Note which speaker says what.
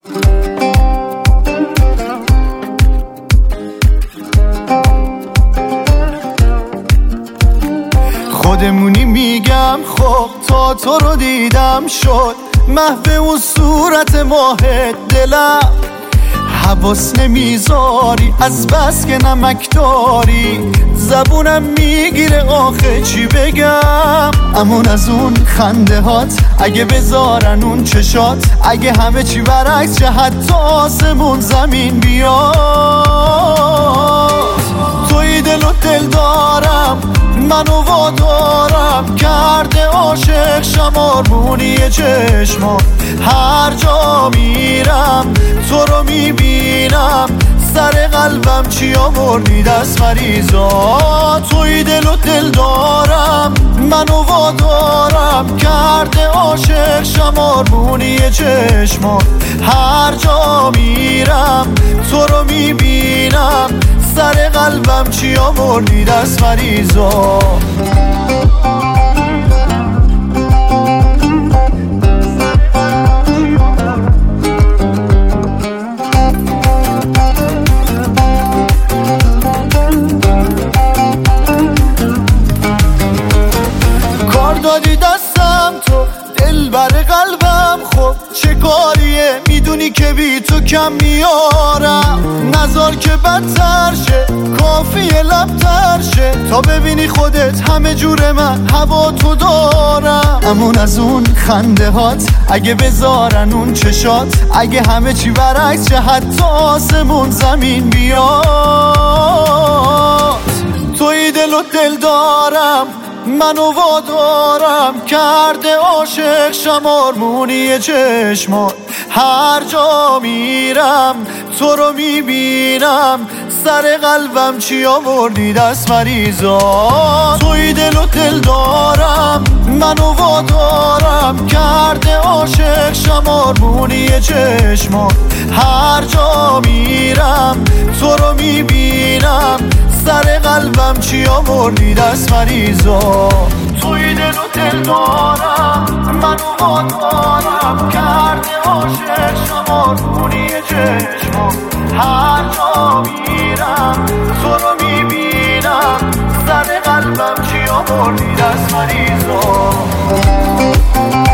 Speaker 1: خودمونی میگم خب تا تو رو دیدم شد محو اون صورت ماهت دلم حواس نمیذاری از بس که نمک داری زبونم میگیره آخه چی بگم امون از اون خنده هات اگه بذارن اون چشات اگه همه چی برعکس شه حتی آسمون زمین بیاد توی دل و دل دارم منو وادارم کرده عاشق شمارمونی چشما هر جا میرم تو رو میبینم سر قلبم چی آوردی دست مریضا توی دل و دل دارم منو وادارم کرده عاشق شمارمونی چشما هر جا میرم تو رو میبینم سر قلبم چی آوردی دست مریضا کار دادی دستم تو دل بر قلبم خب چه کاریه میدونی که بی تو کم میارم نذار که بدتر شه کافیه لبتر شه تا ببینی خودت همه جور من هوا تو دارم امون از اون خنده هات اگه بذارن اون چشات اگه همه چی برعکس شه حتی آسمون زمین بیاد توی دل و دل دارم منو وادارم کرده عاشق شمارمونی چشمات هر جا میرم تو رو میبینم سر قلبم چی آوردی دست مریضا توی دل و دل دارم منو وادارم کرده عاشق شمارمونی چشمات هر جا میرم تو رو میبینم سر قلبم چی آوردی دست مریضا توی دل و دل دارم منو وادارم کرده عاشق شمارمونی چشما هر جا میرم تو رو میبینم سر قلبم چی آوردی دست مریضا